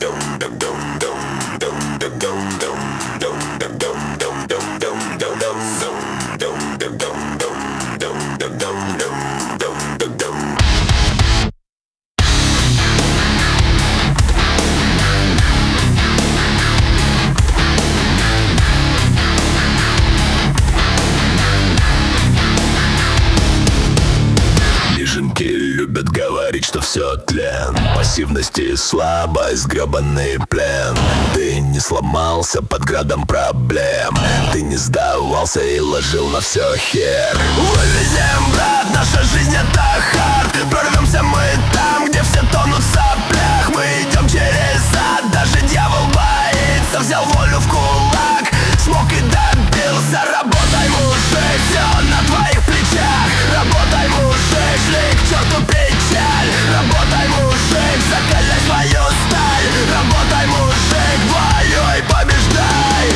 Любят говорить, что все тлен, пассивность и слабость, гребаный плен. Ты не сломался под градом проблем, ты не сдавался и ложил на все хер. Вывезем, брат, наша жизнь это хард. Прорвемся мы там, где все тонут в соплях. Мы идем через ад, даже дьявол боится. Взял волю в кулак, смог и добился. Работай, мужик, все на твоих плечах. Работай, мужик, шли к черту печаль. Работай, мужик, закаляй свою сталь. Работай, мужик, воюй, побеждай.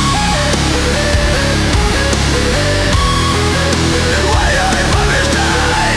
Воюй, побеждай.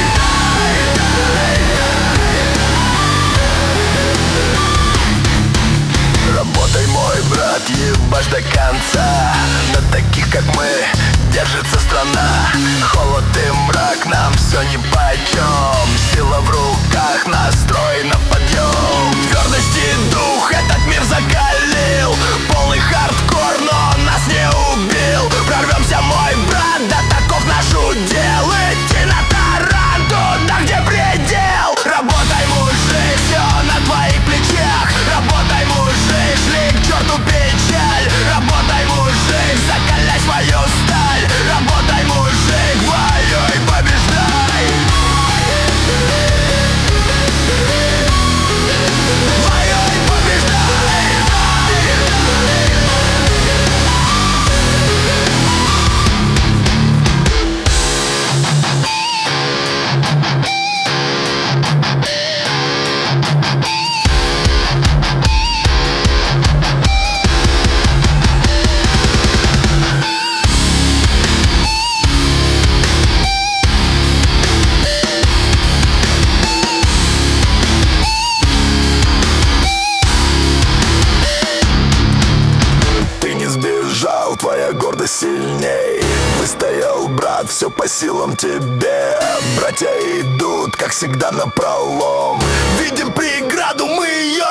Работай, мой брат, ебашь до конца. На таких, как мы, держится страна. Холод и мрак, нам все нипочем. Сила в руках, настрой на подъем. Твердость и дух этот мир закалил. Полный хардкор, но нас не убил. Прорвемся, мой брат, да таков наш удел. Идти на таран туда, где предел. Работай, мужик, все на твоих плечах. Работай, мужик, шли к черту печаль. Работай, мужик, закаляй свою сталь. Работай, мужик, воюй, побеждай. Воюй, побеждай. Твоя гордость сильней. Выстоял, брат, все по силам тебе. Братья идут, как всегда, напролом. Видим преграду, мы ее